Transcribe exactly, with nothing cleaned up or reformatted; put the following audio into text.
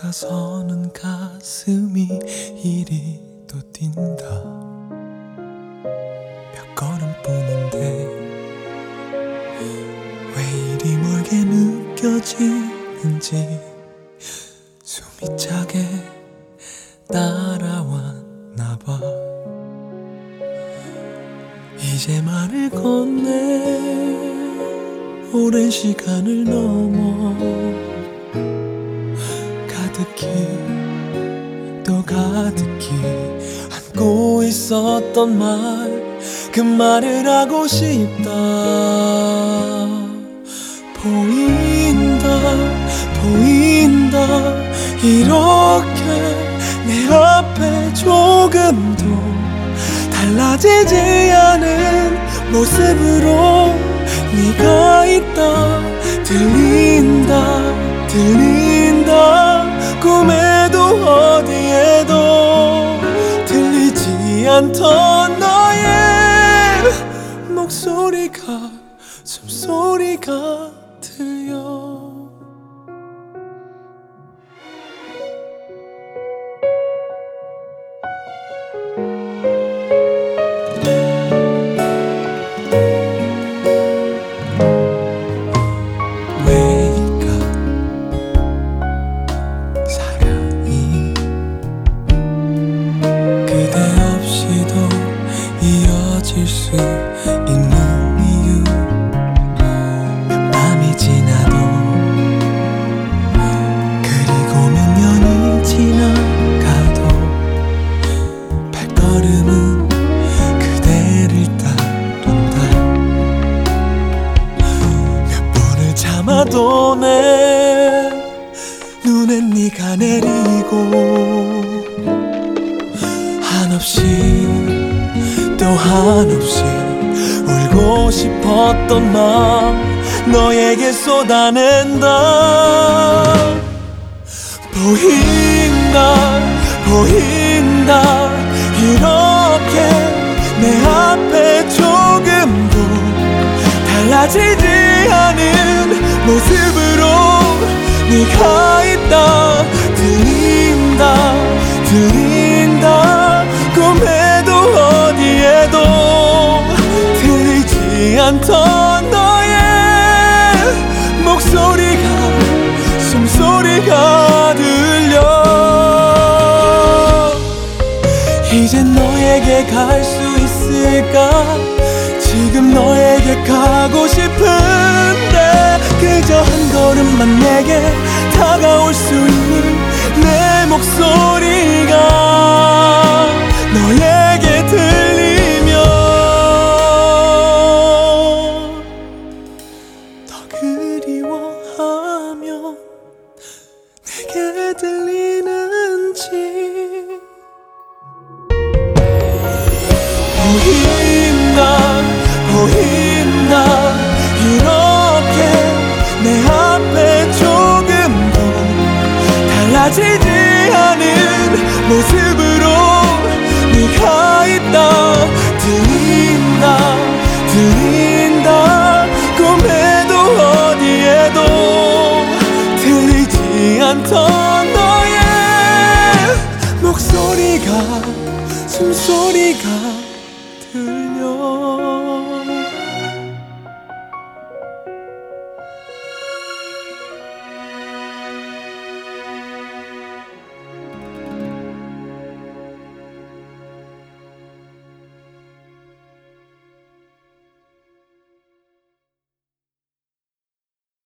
돌아서는 가슴이 이리 또 뛴다. 몇 걸음뿐인데 왜 이리 멀게 느껴지는지 숨이 차게 따라왔나봐. 이제 말을 건네 오랜 시간을 넘어 가득히 또 가득히 안고 있었던 말, 그 말을 하고 싶다. 보인다 보인다 이렇게 내 앞에 조금도 달라지지 않은 모습으로 네가 있다. 들린다 들린다 꿈에도 어디에도 들리지 않던 너의 목소리가 숨소리가 들려. 이어질 수 있는 이유, 몇 밤이 지나도 그리고 몇 년이 지나가도 발걸음은 그대를 따른다. 몇 분을 참아도 내 눈엔 네가 내리고 한없이 또 한없이 울고 싶었던 마음 너에게 쏟아낸다. 보인다 보인다 이렇게 내 앞에 조금도 달라지지 않은 모습으로 네가 있다. 들린다 들린다 꿈에도 어디에도 들리지 않던 너의 목소리가 숨소리가 들려. 이제 너에게 갈 수 있을까? 지금 너에게 가고 싶은데 그저 한 걸음만 내게 다가올 수 있는 내 목소리가 너에게 들리면 더 그리워하면 내게 들리는지. 보인다 보인다 이렇게 내 앞에 조금도 달라지지 않은 모습으로 네가 있다. 들린다 들린다 꿈에도 어디에도 들리지 않던 너의 목소리가 숨소리가